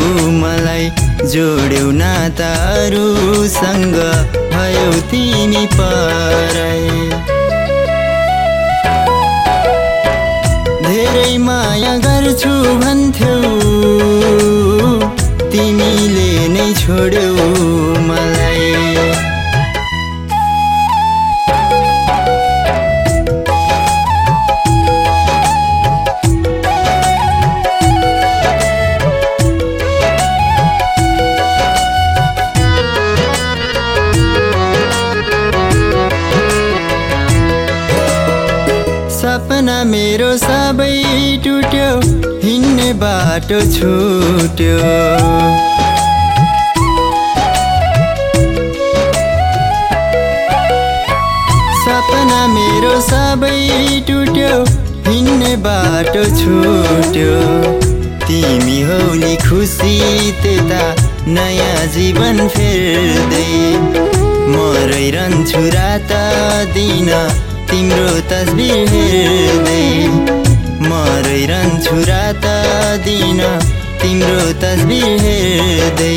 मलाई जोड्यौ नाताहरूसँग भयौ तिमी पराई धेरै माया गर्छु भन्थ्यौ तिमीले नै छोड्यौ मलाई सपना मेरो सबै टुट्यो हिँड्ने बाटो छुट्यो सपना मेरो सबै टुट्यो हिँड्ने बाटो छुट्यो तिमी हौ नि खुसी त्यता नयाँ जीवन फेर्दै म रहिरहन्छु रात दिन तिम्रो तस्बिर हेर्दै म रहिरहन्छु रात दिन तिम्रो तस्बिर हेर्दै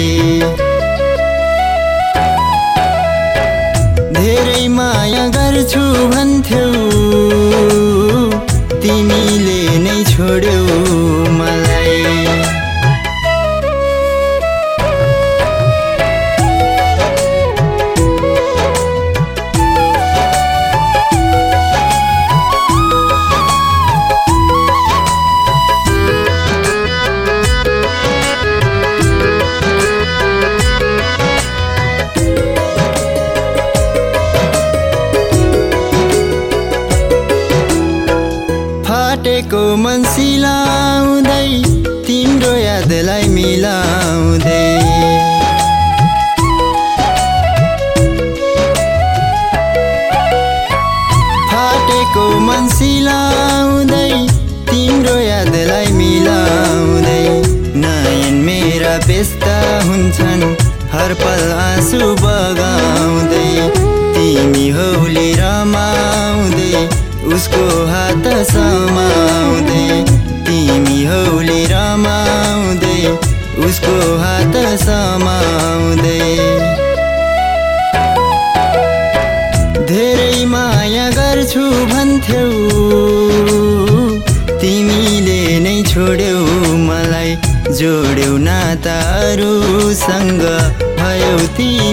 धेरै माया गर्छु भन्थ्यौ तिमीले नै छोड्यौ मलाई फाटेको मन सिलाउँदै तिम्रो यादलाई मिलाउँदै फाटेको मन सिलाउँदै तिम्रो यादलाई मिलाउँदै नयन मेरा व्यस्त हुन्छन् हर पल आँसु बगाउँदै तिमी हौले रमाउँदै उसको हात समाउँदै तिमी हौले रमाउँदै उसको हात समाउँदै धेरै माया गर्छु भन्थ्यौ तिमीले नै छोड्यौ मलाई जोड्यौ नाताहरूसँग भयौ